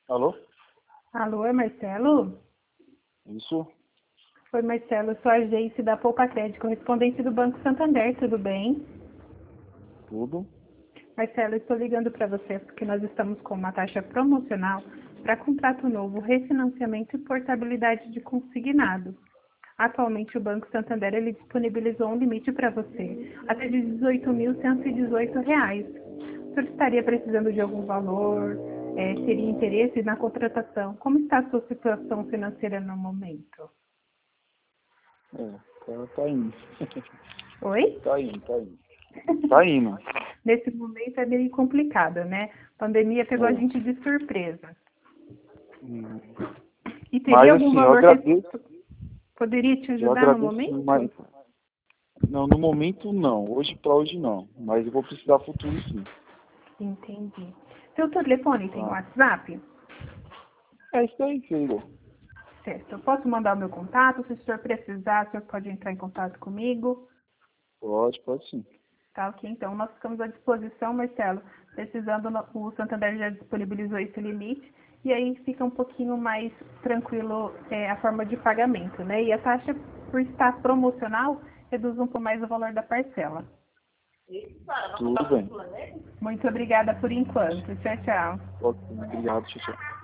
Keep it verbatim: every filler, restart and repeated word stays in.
Alô? Alô, é Marcelo? Isso? Oi, Marcelo, eu sou a Geice da Poupa Crédito, correspondente do Banco Santander, tudo bem? Tudo? Marcelo, eu estou ligando para você porque nós estamos com uma taxa promocional para contrato novo, refinanciamento e portabilidade de consignado. Atualmente, o Banco Santander ele disponibilizou um limite para você, até de dezoito mil cento e dezoito reais. O senhor estaria precisando de algum valor? É, teria interesse na contratação? Como está a sua situação financeira no momento? É, tá, tá indo. Oi? Tá indo, tá indo. Tá indo. Nesse momento é meio complicado, né? A pandemia pegou a É. gente de surpresa. Hum. E teria Mas algum assim, eu valor que agradeço, poderia te eu ajudar no agradeço sim, mas momento? não, no momento não. Hoje pra hoje não. Mas eu vou precisar futuro sim. Entendi. Seu telefone tem Tá. WhatsApp? É isso aí, filho. Certo. Eu posso mandar o meu contato? Se o senhor precisar, o senhor pode entrar em contato comigo. Pode, pode sim. Tá, ok. Então, nós ficamos à disposição, Marcelo. Precisando, no- o Santander já disponibilizou esse limite. E aí fica um pouquinho mais tranquilo é, a forma de pagamento, né? E a taxa, por estar promocional, reduz um pouco mais o valor da parcela. Tudo bem. Muito obrigada por enquanto. Tchau, tchau. Ok, obrigado, tchau, tchau.